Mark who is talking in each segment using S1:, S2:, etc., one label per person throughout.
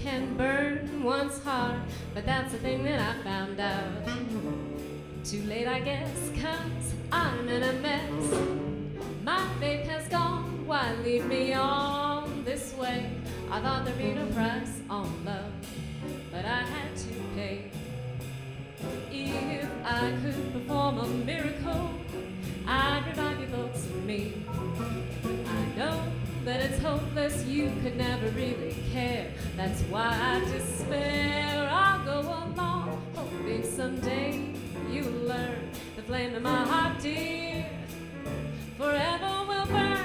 S1: can burn one's heart, but that's the thing that I found out. Too late, I guess, 'cause I'm in a mess. My faith has gone, why leave me on this way? I thought there'd be no price on love, but I had to pay. If I could perform a miracle, I'd revive your thoughts of me. I know that it's hopeless, you could never really care. That's why I despair. I'll go along, hoping someday you'll learn the flame in my heart, dear, forever will burn.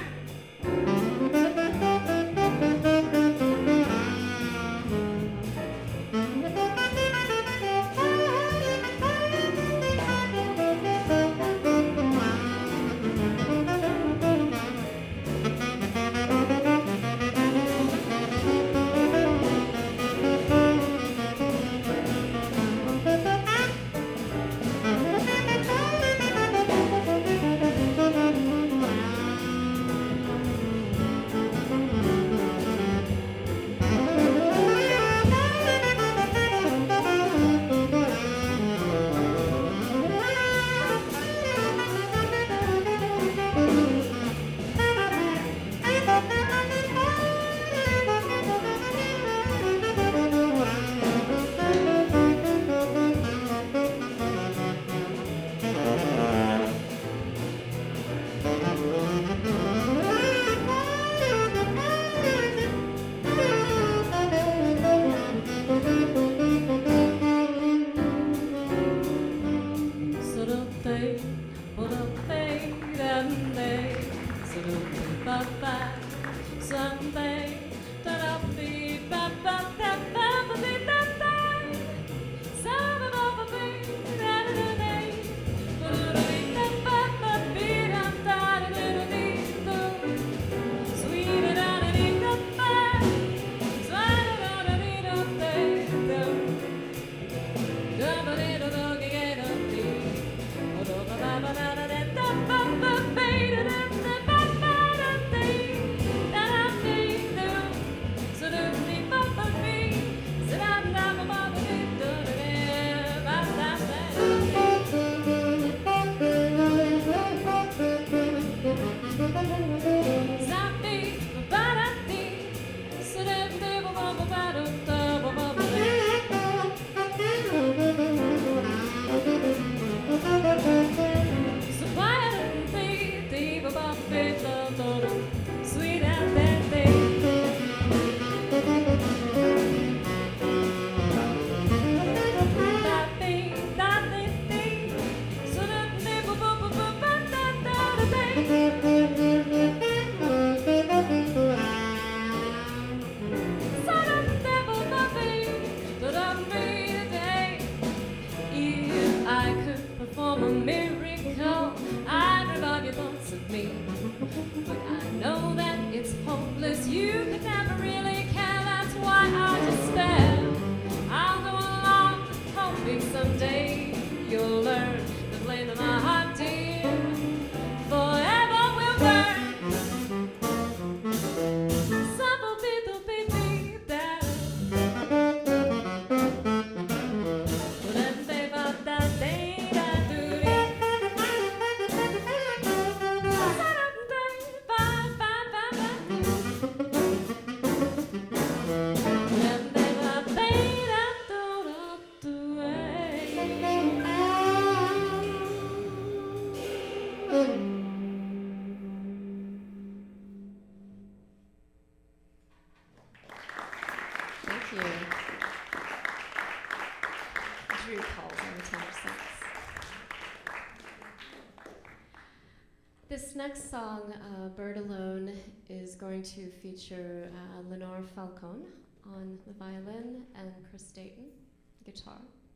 S1: This next song, Bird Alone, is going to feature Lenore Falcone on the violin and Chris Dayton, guitar.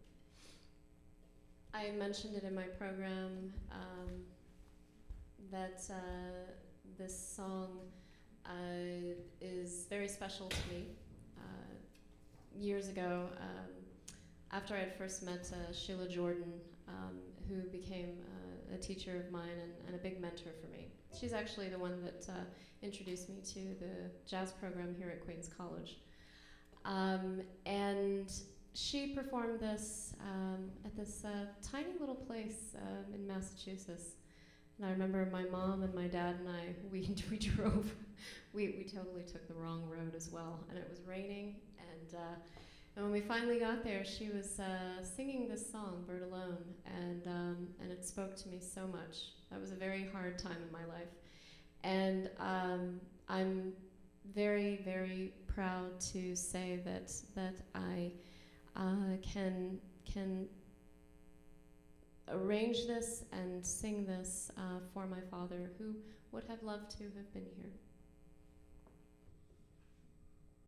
S1: I mentioned it in my program that this song is very special to me. Years ago, after I had first met Sheila Jordan, who became a teacher of mine and a big mentor for me. She's actually the one that introduced me to the jazz program here at Queens College. And she performed this at this tiny little place in Massachusetts. And I remember my mom and my dad and I, we drove, we totally took the wrong road as well. And it was raining, and when we finally got there, she was singing this song, Bird Alone, and it spoke to me so much. That was a very hard time in my life. And I'm very, very proud to say that I can arrange this and sing this for my father, who would have loved to have been here.